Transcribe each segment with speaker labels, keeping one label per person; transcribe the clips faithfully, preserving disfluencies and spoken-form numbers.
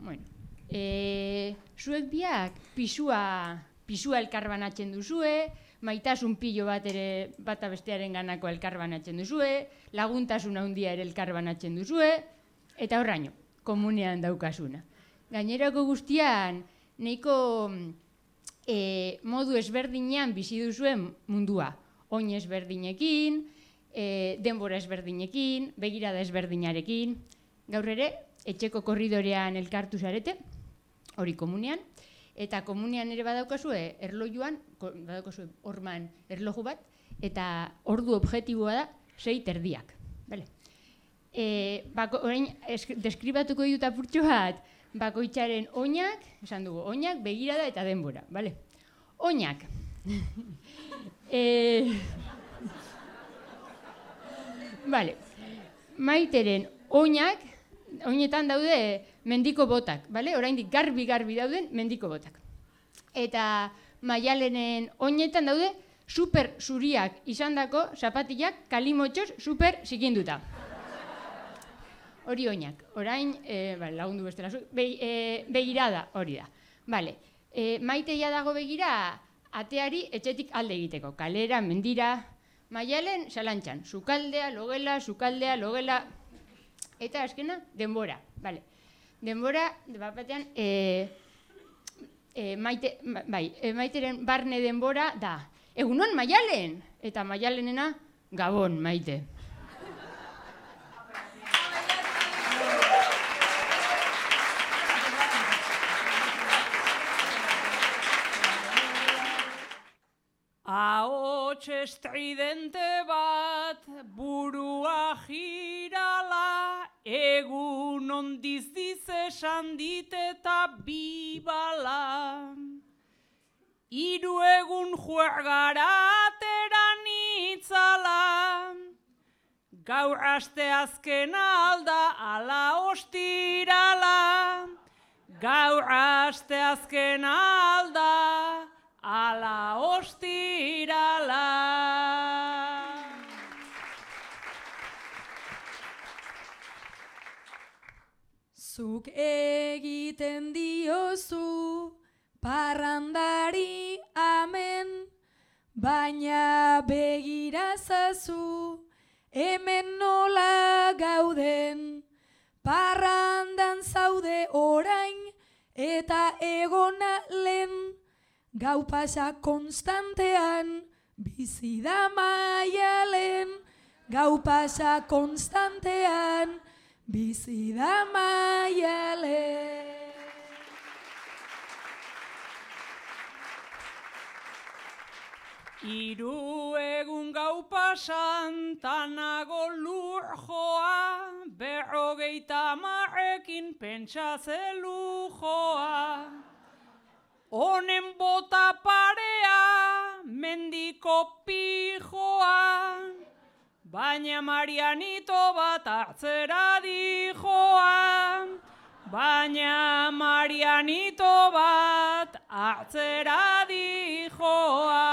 Speaker 1: bueno, e, zuek biak pisua, pisua elkarbanatzen duzue, maitasun pilo bat ere bata bestearen ganako elkarbanatzen duzue, laguntasun handia ere elkarbanatzen duzue, eta horraino, komunean daukasuna. Gainerako guztian, nahiko e, modu ezberdinean bizi duzuen mundua. Oin ezberdinekin, e, denbora ezberdinekin, begirada ezberdinarekin. Gaur ere, etxeko korridorean elkartu zarete, hori komunean, eta komunean ere badaukazue, erlojuan, badaukazue horman erloju bat, eta ordu objektiboa da, sei terdiak. Vale. E, bako, orain, esk, deskribatuko ditut apurtxo bat, bakoitzaren oinak, esan dugu, oinak, begirada eta denbora. Vale. Oinak. e, vale. Maiteren oinak, oinetan daude mendiko botak, vale? Oraindik garbi-garbi dauden mendiko botak. Eta Maialenen oinetan daude super zuriak izandako zapatilak kalimotxoz super zikinduta. Hori oinak. Orain, e, vale, lagundu bestela zu, be, e, begirada hori da. Vale. E, maiteia dago begira ateari etxetik alde egiteko. Kalera, mendira, Maialen salantxan. Sukaldea, logela, sukaldea, logela. Eta azkena, denbora. Vale. Denbora, batean, e, e, maite, bai, e, maiteren barne denbora da. Egunon Maialen! Eta Maialenena, Gabon, maite.
Speaker 2: Ahots estridente bat, burua jirala, egun ondiz esan dit eta bibala. Hiru egun juergara ateran itzala, gaur aste azkena alda ala ostirala, gaur aste azkena alda ala ostirala.
Speaker 3: Zuk egiten diozu parrandari amen, baina begirazazu hemen nola gauden. Parrandan zaude orain eta egona lehen, gau pasa konstantean, bizi da Maialen. Gau pasa konstantean, bizi da Maialen.
Speaker 2: Hiru egun gau pasan, tanago lur joa, berrogeita hamarrekin pentsa zelu joa. Honen bota parea, mendiko pijoa, baina Marianito bat hartzera dijoa, baina Marianito bat hartzera dijoa.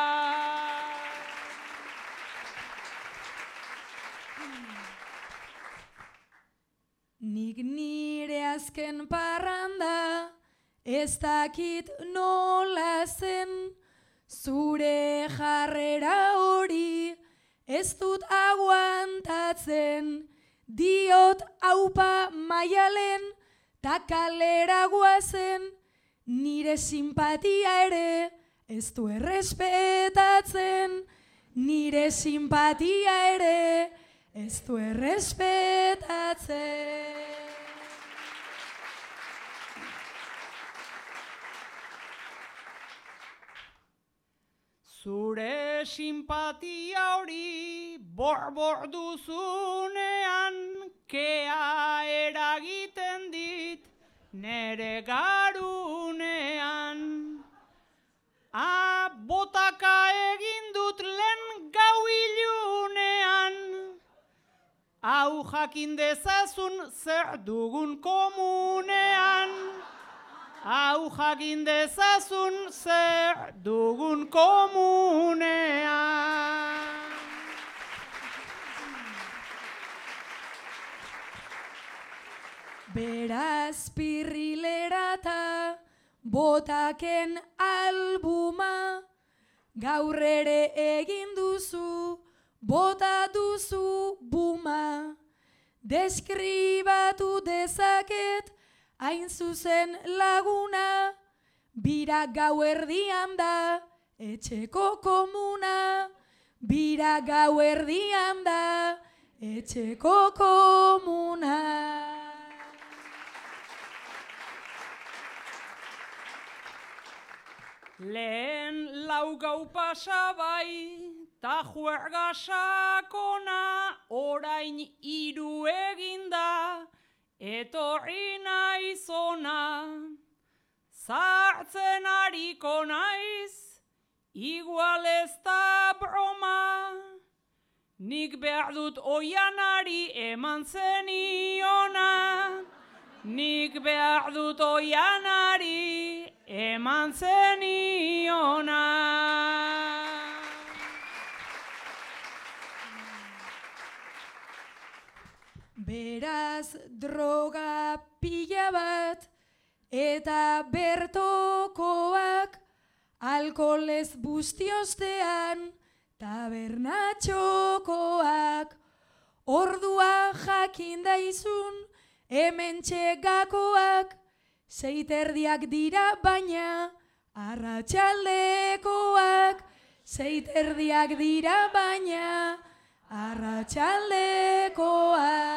Speaker 3: Nik nire azken parranda, ez dakit nola zen, zure jarrera hori ez dut aguantatzen. Diot aupa Maialen, ta kalera guazen, nire simpatia ere ez du errespetatzen. Nire simpatia ere ez du errespetatzen.
Speaker 2: Zure simpatia hori borbor duzunean, kea eragiten dit nere garunean. A botaka egin dut lehen gau ilunean, hau jakin dezazun zer dugun komunean. Hau jakin dezazun zer dugun komunean.
Speaker 3: Beraz pirrilerata botaken albuma, gaur ere egin duzu, bota duzu buma. Deskribatu dezaket hain zuzen laguna, bira gauerdian da etxeko komuna. Bira gauerdian da etxeko komuna.
Speaker 2: Lehen lau gau pasa bai, ta juerga sakona, orain hiru eginda, etorri naizona. Zartzen hariko naiz, igual ez da broma, nik behar dut oianari eman zeniona. Nik behar dut oianari eman zeniona.
Speaker 3: Beraz droga pila bat eta bertokoak, alkoholez bustiostean tabernatxokoak. Ordua jakin daizun hemen txegakoak, seiterdiak dira baina arratsaldekoak. Seiterdiak dira baina arratsaldekoak.